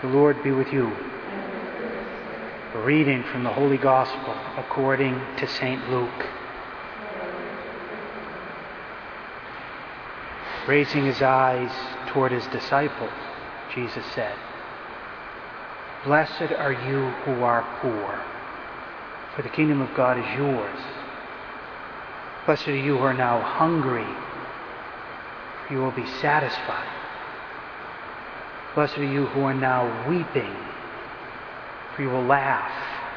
The Lord be with you. A reading from the Holy Gospel according to St. Luke. Raising his eyes toward his disciples, Jesus said, "Blessed are you who are poor, for the kingdom of God is yours. Blessed are you who are now hungry, for you will be satisfied. Blessed are you who are now weeping, for you will laugh.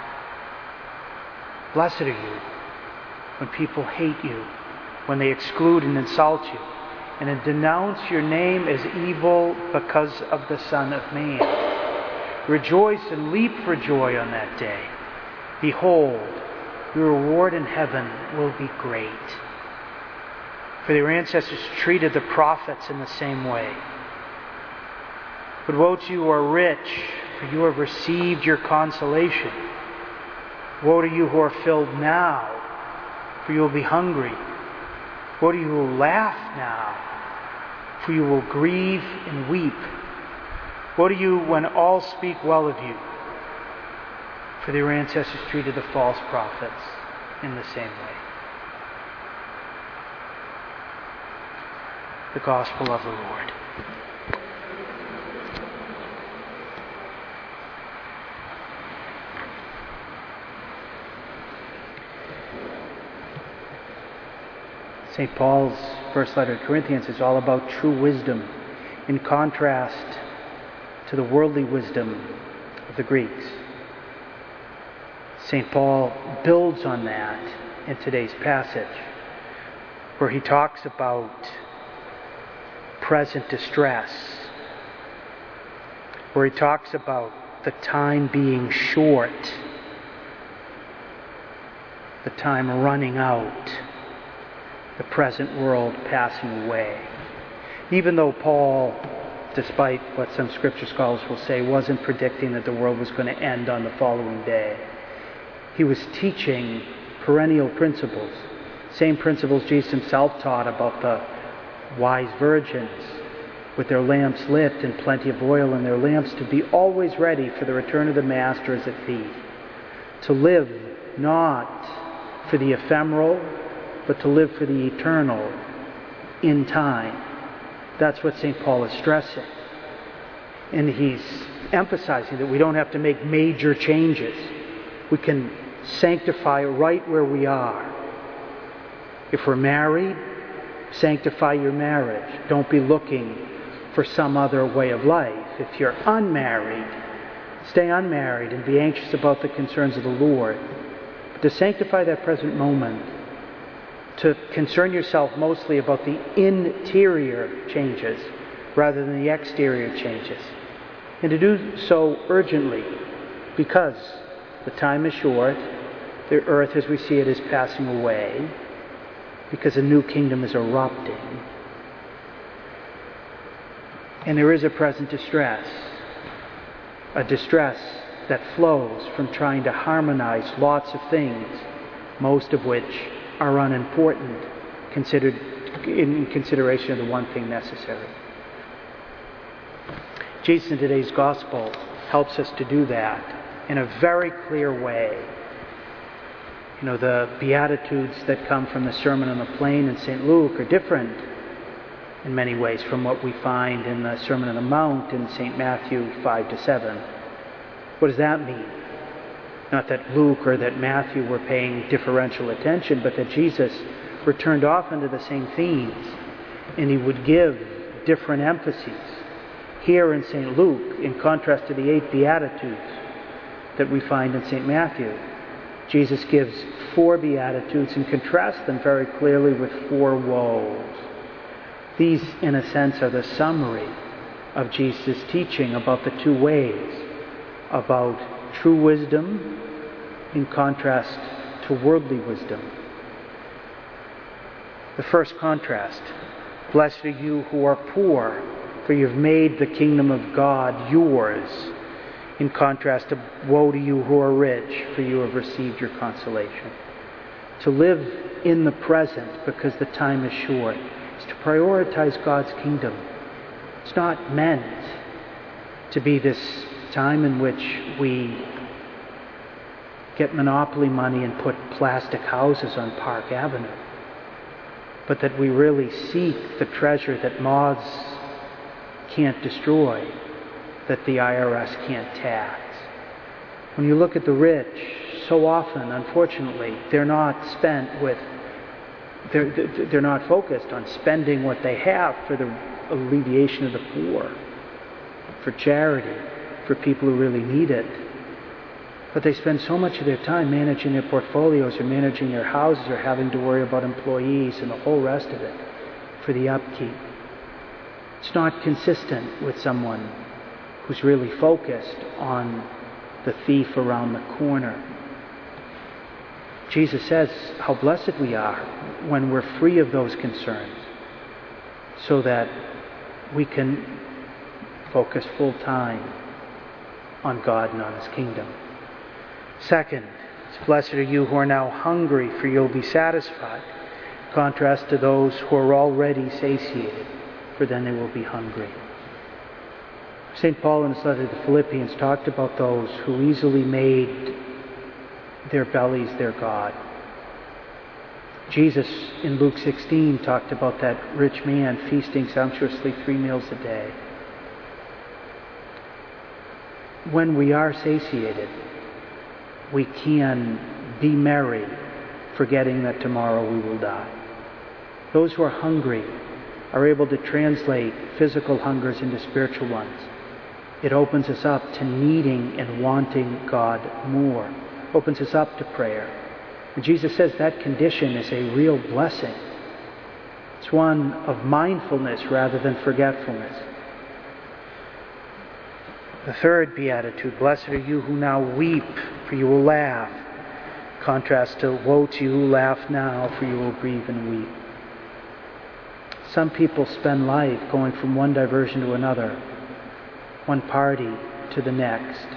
Blessed are you when people hate you, when they exclude and insult you, and then denounce your name as evil because of the Son of Man. Rejoice and leap for joy on that day. Behold, your reward in heaven will be great. For their ancestors treated the prophets in the same way. But woe to you who are rich, for you have received your consolation. Woe to you who are filled now, for you will be hungry. Woe to you who laugh now, for you will grieve and weep. Woe to you when all speak well of you, for their ancestors treated the false prophets in the same way." The Gospel of the Lord. St. Paul's first letter to Corinthians is all about true wisdom in contrast to the worldly wisdom of the Greeks. St. Paul builds on that in today's passage, where he talks about present distress, where he talks about the time being short, the time running out, the present world passing away. Even though Paul, despite what some scripture scholars will say, wasn't predicting that the world was going to end on the following day, he was teaching perennial principles. Same principles Jesus himself taught about the wise virgins with their lamps lit and plenty of oil in their lamps, to be always ready for the return of the Master as a thief. To live not for the ephemeral, but to live for the eternal in time. That's what St. Paul is stressing. And he's emphasizing that we don't have to make major changes. We can sanctify right where we are. If we're married, sanctify your marriage. Don't be looking for some other way of life. If you're unmarried, stay unmarried and be anxious about the concerns of the Lord. But to sanctify that present moment, to concern yourself mostly about the interior changes rather than the exterior changes. And to do so urgently, because the time is short, the earth as we see it is passing away, because a new kingdom is erupting. And there is a present distress, a distress that flows from trying to harmonize lots of things, most of which are unimportant, considered in consideration of the one thing necessary. Jesus in today's Gospel helps us to do that in a very clear way. You know, the Beatitudes that come from the Sermon on the Plain in St. Luke are different in many ways from what we find in the Sermon on the Mount in St. Matthew 5-7. What does that mean? Not that Luke or that Matthew were paying differential attention, but that Jesus returned often to the same themes, and he would give different emphases. Here in St. Luke, in contrast to the 8 Beatitudes that we find in St. Matthew, Jesus gives 4 Beatitudes and contrasts them very clearly with 4 woes. These, in a sense, are the summary of Jesus' teaching about the 2 ways, about true wisdom in contrast to worldly wisdom. The first contrast: blessed are you who are poor, for you have made the kingdom of God yours. In contrast to woe to you who are rich, for you have received your consolation. To live in the present because the time is short is to prioritize God's kingdom. It's not meant to be this time in which we get monopoly money and put plastic houses on Park Avenue, but that we really seek the treasure that moths can't destroy, that the IRS can't tax. When you look at the rich, so often, unfortunately, they're not focused on spending what they have for the alleviation of the poor, for charity, for people who really need it. But they spend so much of their time managing their portfolios or managing their houses or having to worry about employees and the whole rest of it for the upkeep. It's not consistent with someone who's really focused on the thief around the corner. Jesus says how blessed we are when we're free of those concerns, so that we can focus full time on God and on His kingdom. Second, it's blessed are you who are now hungry, for you'll be satisfied. Contrast to those who are already satiated, for then they will be hungry. St. Paul in his letter to the Philippians talked about those who easily made their bellies their God. Jesus in Luke 16 talked about that rich man feasting sumptuously 3 meals a day. When we are satiated, we can be merry, forgetting that tomorrow we will die. Those who are hungry are able to translate physical hungers into spiritual ones. It opens us up to needing and wanting God more. Opens us up to prayer. And Jesus says that condition is a real blessing. It's one of mindfulness rather than forgetfulness. The third beatitude, blessed are you who now weep, for you will laugh. Contrast to woe to you who laugh now, for you will grieve and weep. Some people spend life going from one diversion to another, one party to the next,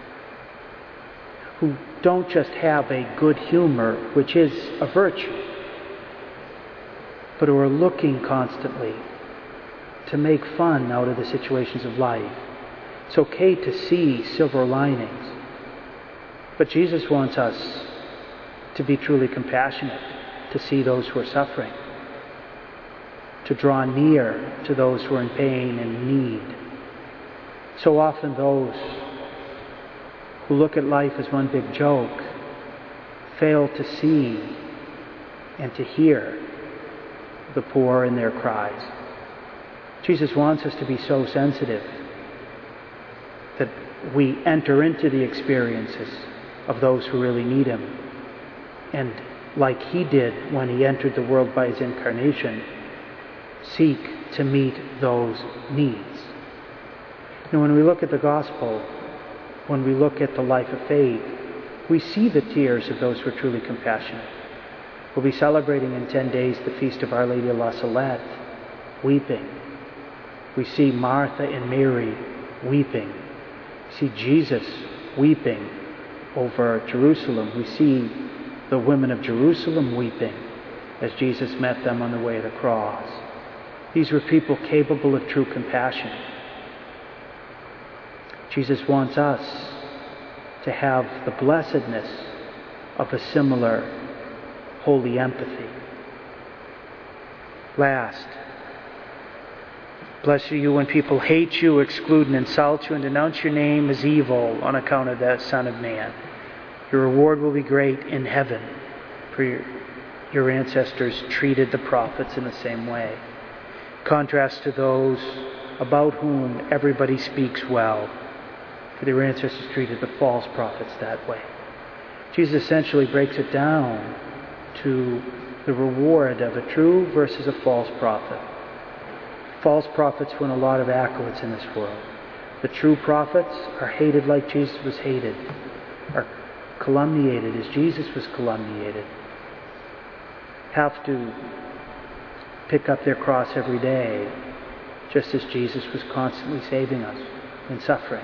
who don't just have a good humor, which is a virtue, but who are looking constantly to make fun out of the situations of life. It's okay to see silver linings, but Jesus wants us to be truly compassionate, to see those who are suffering, to draw near to those who are in pain and need. So often those who look at life as one big joke fail to see and to hear the poor in their cries. Jesus wants us to be so sensitive that we enter into the experiences of those who really need Him. And like He did when He entered the world by His incarnation, seek to meet those needs. And when we look at the gospel, when we look at the life of faith, we see the tears of those who are truly compassionate. We'll be celebrating in 10 days the feast of Our Lady of La Salette, weeping. We see Martha and Mary weeping. We see Jesus weeping over Jerusalem. We see the women of Jerusalem weeping as Jesus met them on the way to the cross. These were people capable of true compassion. Jesus wants us to have the blessedness of a similar holy empathy. Last, blessed are you when people hate you, exclude and insult you, and denounce your name as evil on account of the Son of Man. Your reward will be great in heaven, for your ancestors treated the prophets in the same way. Contrast to those about whom everybody speaks well, for their ancestors treated the false prophets that way. Jesus essentially breaks it down to the reward of a true versus a false prophet. False prophets win a lot of accolades in this world. The true prophets are hated like Jesus was hated, are calumniated as Jesus was calumniated, have to pick up their cross every day, just as Jesus was constantly saving us in suffering.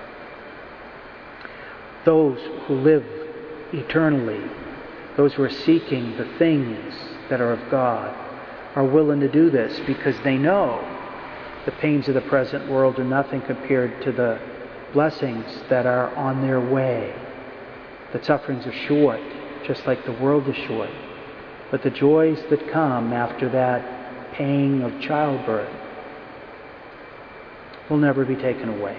Those who live eternally, those who are seeking the things that are of God, are willing to do this because they know the pains of the present world are nothing compared to the blessings that are on their way, that sufferings are short, just like the world is short, but the joys that come after that pang of childbirth will never be taken away.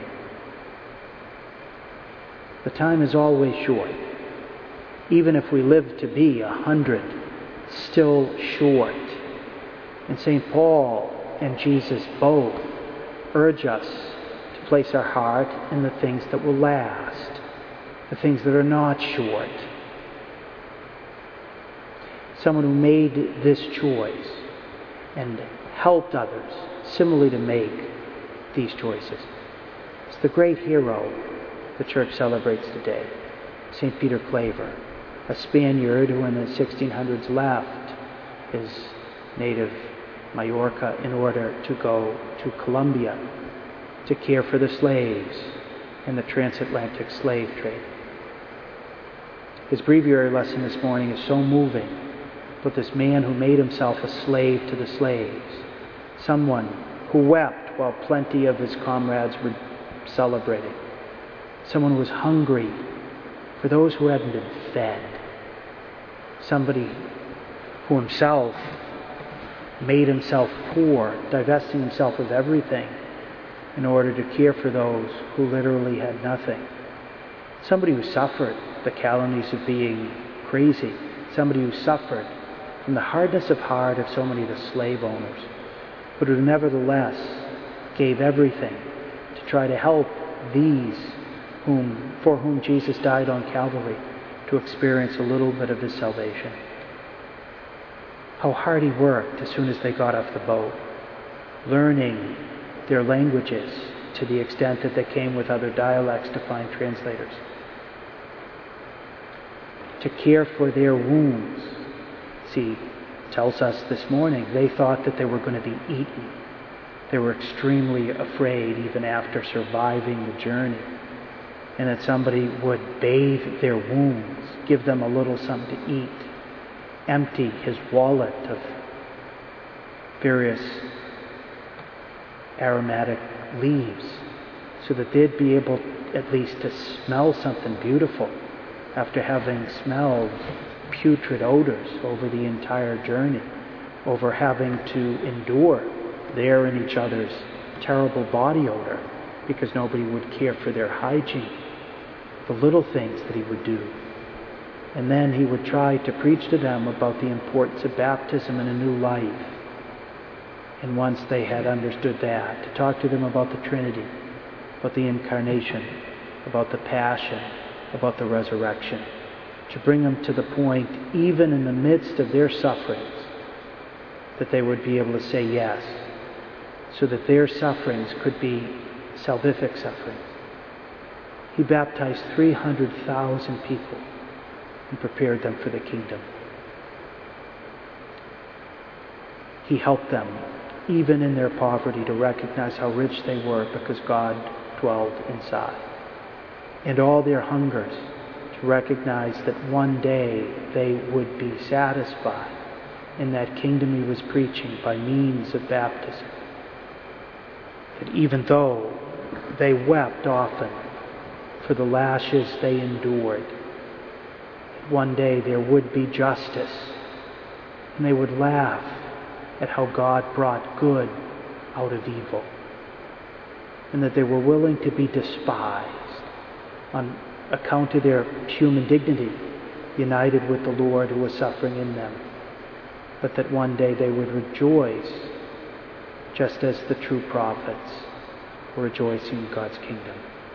The time is always short. Even if we live to be 100, still short. And St. Paul and Jesus both urge us to place our heart in the things that will last, the things that are not short. Someone who made this choice and helped others similarly to make these choices is the great hero the Church celebrates today, St. Peter Claver, a Spaniard who in the 1600s left his native Majorca in order to go to Colombia to care for the slaves in the transatlantic slave trade. His breviary lesson this morning is so moving, but this man who made himself a slave to the slaves, someone who wept while plenty of his comrades were celebrating, someone who was hungry for those who hadn't been fed, somebody who himself made himself poor, divesting himself of everything in order to care for those who literally had nothing. Somebody who suffered the calumnies of being crazy, somebody who suffered from the hardness of heart of so many of the slave owners, but who nevertheless gave everything to try to help these for whom Jesus died on Calvary to experience a little bit of his salvation. How hard he worked as soon as they got off the boat, learning their languages to the extent that they came with other dialects to find translators, to care for their wounds. See, tells us this morning, they thought that they were going to be eaten. They were extremely afraid even after surviving the journey, and that somebody would bathe their wounds, give them a little something to eat, empty his wallet of various aromatic leaves so that they'd be able at least to smell something beautiful after having smelled putrid odors over the entire journey, over having to endure their and each other's terrible body odor because nobody would care for their hygiene. The little things that he would do. And then he would try to preach to them about the importance of baptism and a new life. And once they had understood that, to talk to them about the Trinity, about the Incarnation, about the Passion, about the Resurrection, to bring them to the point, even in the midst of their sufferings, that they would be able to say yes, so that their sufferings could be salvific sufferings. He baptized 300,000 people and prepared them for the kingdom. He helped them, even in their poverty, to recognize how rich they were because God dwelled inside. And all their hungers, to recognize that one day they would be satisfied in that kingdom he was preaching by means of baptism. That even though they wept often for the lashes they endured, one day there would be justice, and they would laugh at how God brought good out of evil, and that they were willing to be despised on account of their human dignity, united with the Lord who was suffering in them, but that one day they would rejoice just as the true prophets were rejoicing in God's kingdom.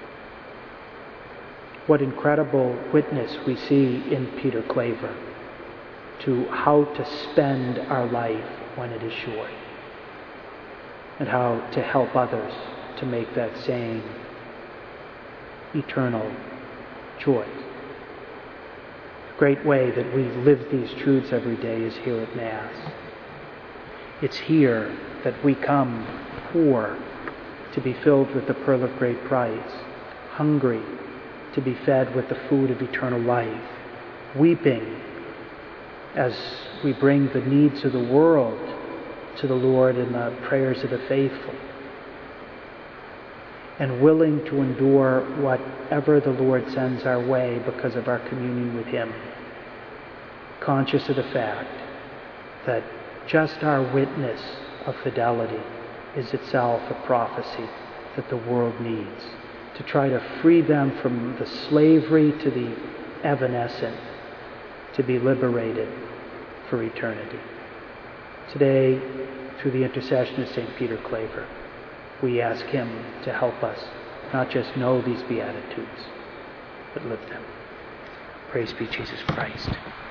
What incredible witness we see in Peter Claver to how to spend our life when it is short, and how to help others to make that same eternal choice. The great way that we live these truths every day is here at Mass. It's here that we come poor to be filled with the pearl of great price, hungry to be fed with the food of eternal life, weeping as we bring the needs of the world to the Lord in the prayers of the faithful. and willing to endure whatever the Lord sends our way because of our communion with Him, conscious of the fact that just our witness of fidelity is itself a prophecy that the world needs to try to free them from the slavery to the evanescent, to be liberated for eternity. Today, through the intercession of St. Peter Claver, we ask him to help us not just know these Beatitudes, but live them. Praise be Jesus Christ.